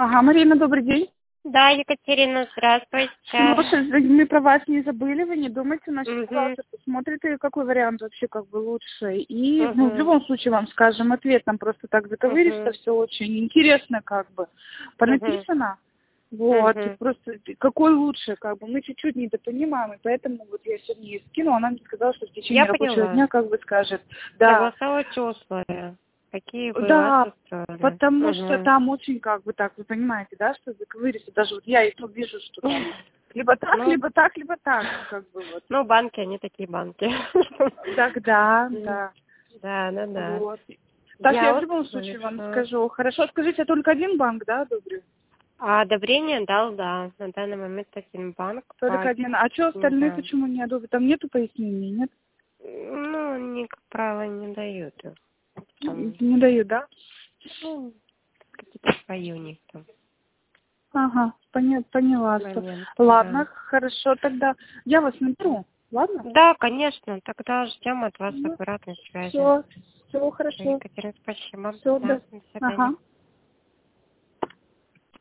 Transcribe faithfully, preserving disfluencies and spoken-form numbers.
Ага, Марина, добрый день. Да, Екатерина, здравствуйте. Слушай, мы про вас не забыли, вы не думайте, значит, Мгм. пожалуйста, посмотрите, какой вариант вообще как бы лучше. И ну, в Мгм. любом случае вам скажем ответ, нам просто так заковыристо, Мгм. все очень интересно как бы Мгм. понаписано. Вот, и Мгм. просто какой лучше, как бы, мы чуть-чуть недопонимаем, и поэтому вот я сегодня ей скинула, она мне сказала, что в Я течение рабочего поняла. дня как бы скажет. Да, Согласовывайте условия. Какие бы вас да, устроили. потому что Мгм. там очень, как бы так, вы понимаете, да, что заковыристо, даже вот я и то вижу, что там либо так, Ну, либо так, либо так, как бы вот. ну, банки, они такие банки. Тогда, М. да, Да, да, да. вот. Так, я Я в вас любом случае вам слышу. скажу. Хорошо, скажите, только один банк, да, одобрил? А одобрение дал, да. На данный момент один банк. Только По... один. А что остальные Да. почему не одобрили? Там нету пояснений, нет? Ну, они, как правило, не дают. их. Там, Не дают, да? ну, какие-то свои у них там Ага, поня- поняла. Что. моменты, Ладно, да. хорошо, тогда я вас наберу, ладно? Да, конечно. Тогда ждем от вас Ну, обратной связи. все, все Всё, хорошо. Екатерина, спасибо. Все, Да, да. до свидания. Ага.